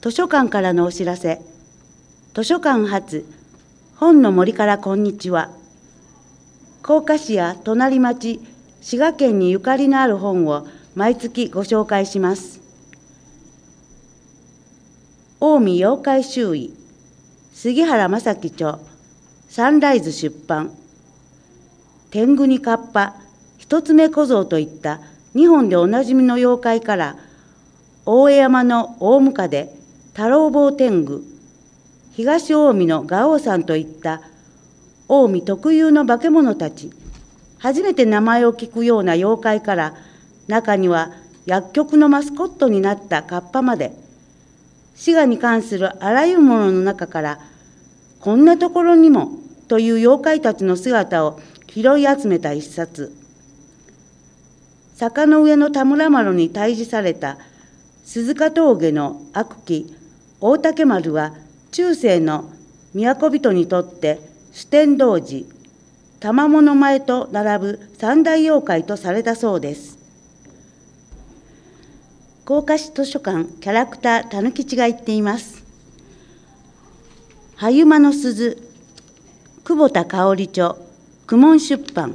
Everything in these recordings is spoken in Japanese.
図書館からのお知らせ。図書館発、本の森からこんにちは。甲賀市や隣町、滋賀県にゆかりのある本を毎月ご紹介します。近江妖怪周囲、杉原正樹著、サンライズ出版。天狗にカッパ、一つ目小僧といった日本でおなじみの妖怪から、大江山の大ムカデ、太郎坊天狗、東近江のガオさんといった近江特有の化け物たち、初めて名前を聞くような妖怪から、中には薬局のマスコットになったカッパまで、滋賀に関するあらゆるものの中から、こんなところにもという妖怪たちの姿を拾い集めた一冊。坂の上の田村麻呂に退治された鈴鹿峠の悪鬼、大竹丸は、中世の都人にとって主天童子、玉物前と並ぶ三大妖怪とされたそうです。甲賀市図書館キャラクターたぬきちが言っています。はゆまの鈴、久保田香織著、公文出版。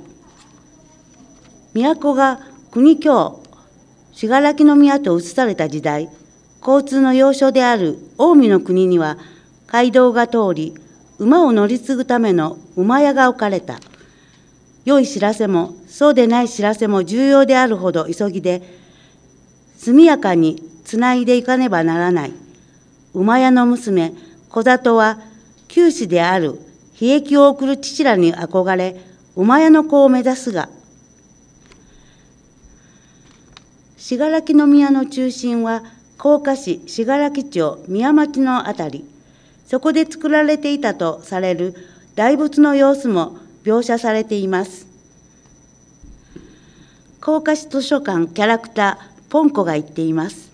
都が国京、信楽宮と移された時代、交通の要所である近江の国には、街道が通り、馬を乗り継ぐための馬屋が置かれた。良い知らせも、そうでない知らせも重要であるほど急ぎで、速やかにつないでいかねばならない。馬屋の娘、小里は、旧士である悲劇を送る父らに憧れ、馬屋の子を目指すが、信楽宮の中心は、甲賀市信楽町宮町のあたり、そこで作られていたとされる大仏の様子も描写されています。甲賀市図書館キャラクターポンコが言っています。